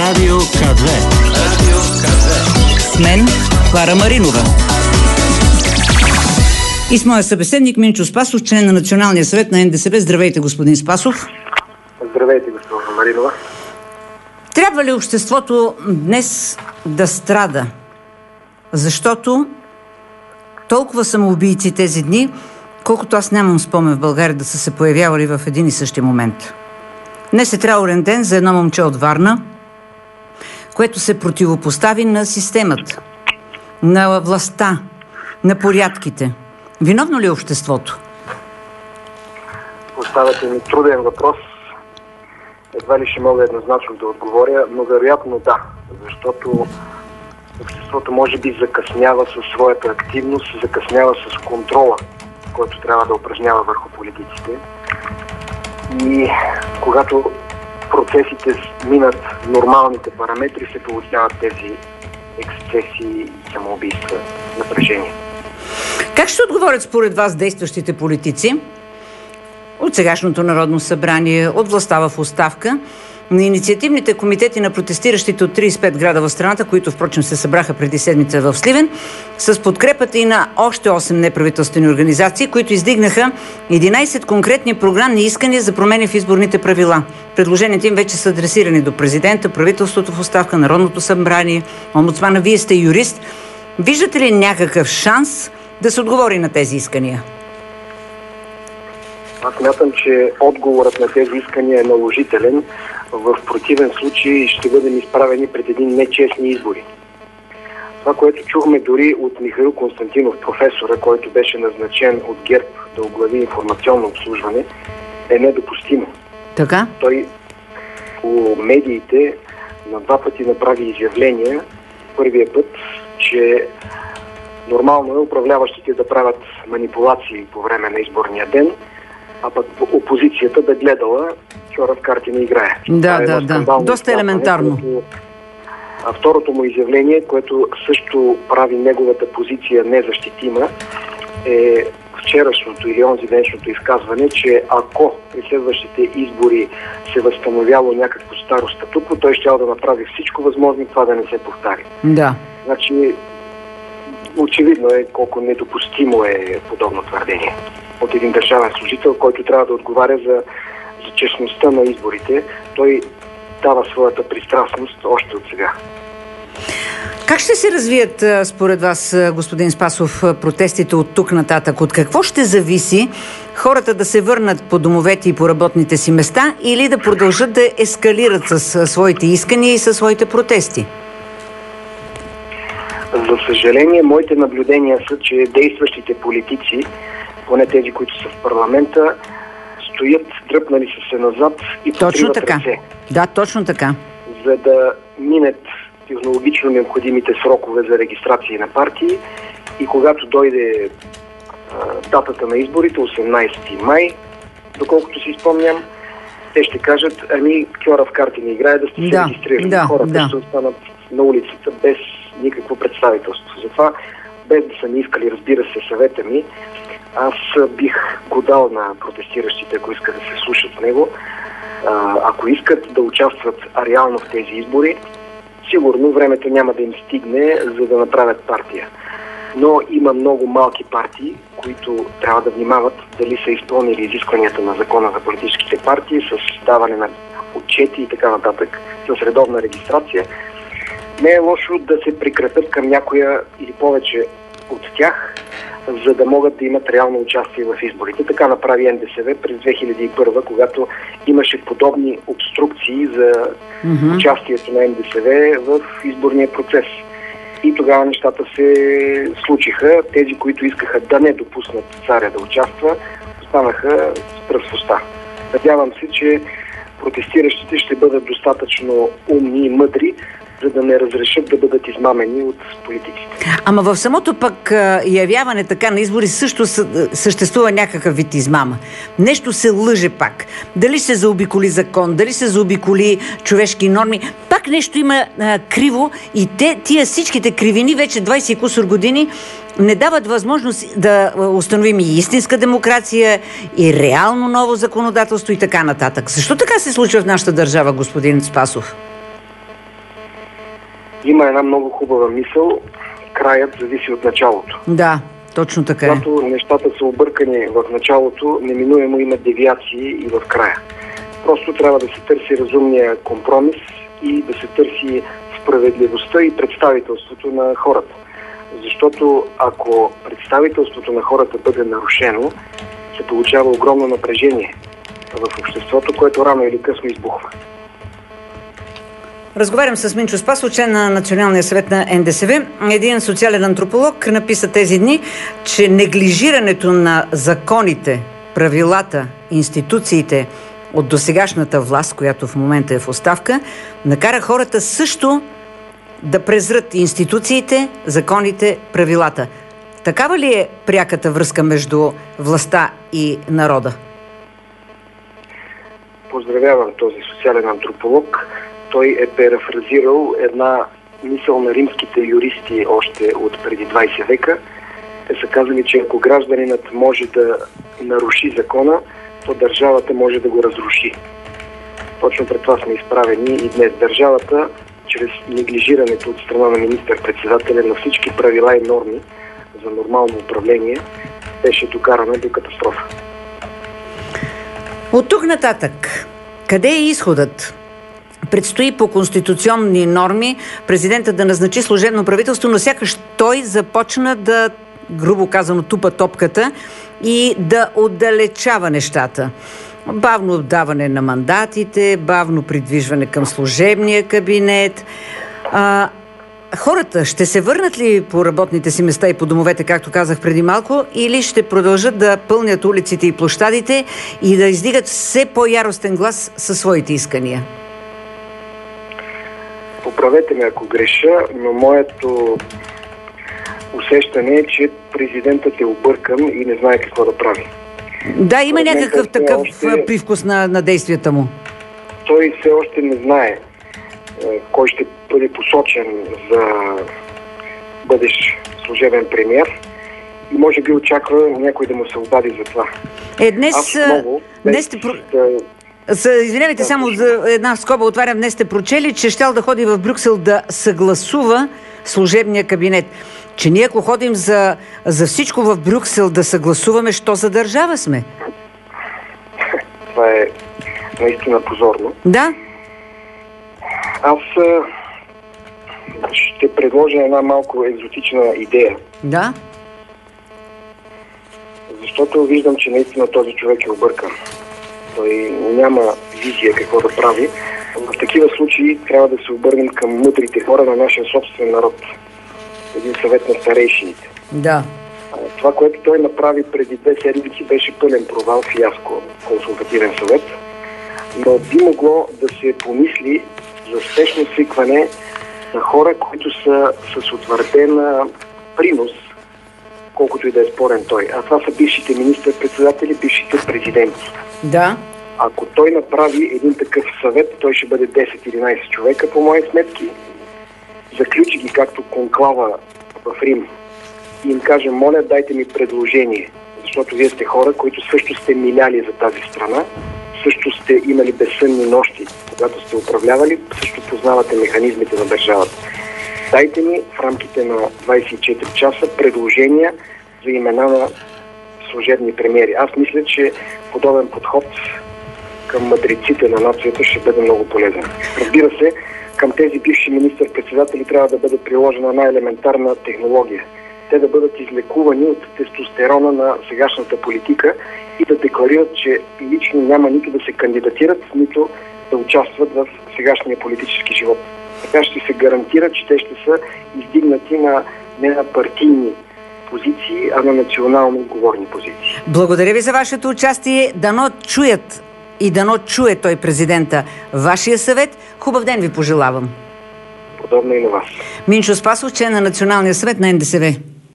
Радио К2. Радио К2. С мен Клара Маринова. И с моя събеседник Минчо Спасов, член на Националния съвет на НДСБ. Здравейте, господин Спасов. Здравейте, госпожо Маринова. Трябва ли обществото днес да страда? Защото толкова самоубийци тези дни, колкото аз нямам спомен в България да са се появявали в един и същи момент. Днес е траурен ден за едно момче от Варна, което се противопостави на системата, на властта, на порядките. Виновно ли е обществото? Поставяте ми труден въпрос. Едва ли ще мога еднозначно да отговоря, но вероятно да, защото обществото може би закъснява със своята активност, закъснява с контрола, който трябва да упражнява върху политиците. И когато процесите минат нормалните параметри, се получават тези ексцесии, самоубийства, напрежение. Как ще отговорят според вас действащите политици от сегашното Народно събрание, от властта в оставка, на инициативните комитети на протестиращите от 35 града в страната, които впрочем се събраха преди седмица в Сливен, с подкрепата и на още 8 неправителствени организации, които издигнаха 11 конкретни програмни искания за промени в изборните правила. Предложенията им вече са адресирани до президента, правителството в оставка, Народното събрание, омбудсмана. Вие сте юрист. Виждате ли някакъв шанс да се отговори на тези искания? Аз смятам, че отговорът на тези искания е наложителен. В противен случай ще бъдем изправени пред един нечестни избори. Това, което чухме дори от Михаил Константинов, професора, който беше назначен от ГЕРБ да оглави информационно обслужване, е недопустимо. Така? Той по медиите на 2 пъти направи изявления. Първия път, че нормално е управляващите да правят манипулации по време на изборния ден, а пък опозицията да гледала вчора в карти не играе. Да. Доста елементарно. А второто му изявление, което също прави неговата позиция незащитима, е вчерашното или онзи денешното изказване, че ако при следващите избори се възстановяло някакво старо статукво, той ще да направи всичко възможно това да не се повтари. Да. Значи, очевидно е колко недопустимо е подобно твърдение от един държавен служител, който трябва да отговаря за честността на изборите. Той дава своята пристрастност още от сега. Как ще се развият според вас, господин Спасов, протестите от тук нататък? От какво ще зависи хората да се върнат по домовете и по работните си места или да продължат да ескалират със своите искания и със своите протести? За съжаление, моите наблюдения са, че действащите политици, поне тези, които са в парламента, стоят, дръпнали са се назад и потриват ръце. Да, точно така. За да минат технологично необходимите срокове за регистрации на партии и когато дойде датата на изборите, 18 май, доколкото си спомням, те ще кажат, кьора в карти не играе, да сте се регистрирали. Хората ще останат на улицата без никакво представителство. Затова, без да са ми искали, разбира се, съвета ми, аз бих го дал на протестиращите, ако искат да се слушат с него. Ако искат да участват реално в тези избори, сигурно времето няма да им стигне, за да направят партия. Но има много малки партии, които трябва да внимават дали са изпълнили изискванията на закона за политическите партии с даване на отчети и така нататък, с редовна регистрация. Не е лошо да се прикрепят към някоя или повече от тях, за да могат да имат реално участие в изборите. Така направи НДСБ през 2001, когато имаше подобни обструкции за участието на НДСБ в изборния процес. И тогава нещата се случиха. Тези, които искаха да не допуснат царя да участва, останаха с пръст в уста. Надявам се, че протестиращите ще бъдат достатъчно умни и мъдри, за да не разрешат да бъдат измамени от политиците. Ама в самото пък явяване така на избори също съществува някакъв вид измама. Нещо се лъже пак. Дали се заобиколи закон, дали се заобиколи човешки норми, пак нещо има криво и тия всичките кривини вече 20 кусор години не дават възможност да установим и истинска демокрация, и реално ново законодателство и така нататък. Защо така се случва в нашата държава, господин Спасов? Има една много хубава мисъл: краят зависи от началото. Да, точно така е. Когато нещата са объркани в началото, неминуемо има девиации и в края. Просто трябва да се търси разумния компромис и да се търси справедливостта и представителството на хората. Защото ако представителството на хората бъде нарушено, се получава огромно напрежение в обществото, което рано или късно избухва. Разговарям с Минчо Спасов, член на Националния съвет на НДСВ. Един социален антрополог написа тези дни, че неглижирането на законите, правилата, институциите от досегашната власт, която в момента е в оставка, накара хората също да презрат институциите, законите, правилата. Такава ли е пряката връзка между властта и народа? Поздравявам този социален антрополог. Той е парафразирал една мисъл на римските юристи още от преди 20 века. Те са казали, че ако гражданинът може да наруши закона, то държавата може да го разруши. Точно пред това сме изправени и днес. Държавата, чрез неглижирането от страна на министър-председателя на всички правила и норми за нормално управление, беше докарана до катастрофа. От тук нататък, къде е изходът? Предстои по конституционни норми президента да назначи служебно правителство, но сякаш той започна да, грубо казано, тупа топката и да отдалечава нещата. Бавно отдаване на мандатите, бавно придвижване към служебния кабинет. Хората ще се върнат ли по работните си места и по домовете, както казах преди малко, или ще продължат да пълнят улиците и площадите и да издигат все по-яростен глас със своите искания? Поправете ме, ако греша, но моето усещане е, че президентът е объркан и не знае какво да прави. Да, има някакъв такъв привкус на действията му. Той все още не знае кой ще бъде посочен за бъдещ служебен премиер и може би очаква някой да му се обади за това. Извинявайте, само за една скоба отварям. Днес сте прочели, че щял да ходи в Брюксел да съгласува служебния кабинет. Че ние ако ходим за всичко в Брюксел да съгласуваме, що за държава сме? Това е наистина позорно. Да. Аз ще предложа една малко екзотична идея. Да. Защото виждам, че наистина този човек е объркан. Той няма визия какво да прави. В такива случаи трябва да се обърнем към мъдрите хора на нашия собствен народ. Един съвет на старейшините. Да. Това, което той направи преди 2 седмици, беше пълен провал, фиаско, консултативен съвет. Но би могло да се помисли за спешно свикване на хора, които са с утвърден принос, колкото и да е спорен той. А това са бившите министър-председатели, бившите президенти. Да. Ако той направи един такъв съвет, той ще бъде 10-11 човека, по мои сметки. Заключи ги както конклава в Рим и им каже: моля, дайте ми предложение, защото вие сте хора, които също сте миляли за тази страна, също сте имали безсънни нощи, когато сте управлявали, също познавате механизмите на държавата. Дайте ми в рамките на 24 часа предложения за имена на служебни премиери. Аз мисля, че подобен подход към мъдреците на нацията ще бъде много полезен. Разбира се, към тези бивши министър-председатели трябва да бъде приложена най-елементарна технология. Те да бъдат излекувани от тестостерона на сегашната политика и да декларират, че лично няма нито да се кандидатират, нито да участват в сегашния политически живот. Така ще се гарантира, че те ще са издигнати не на партийни позиции, а на национално отговорни позиции. Благодаря ви за вашето участие. Дано чуят и дано чуе той президента вашия съвет. Хубав ден ви пожелавам. Подобно и на вас. Минчо Спасов, член на Националния съвет на НДСВ.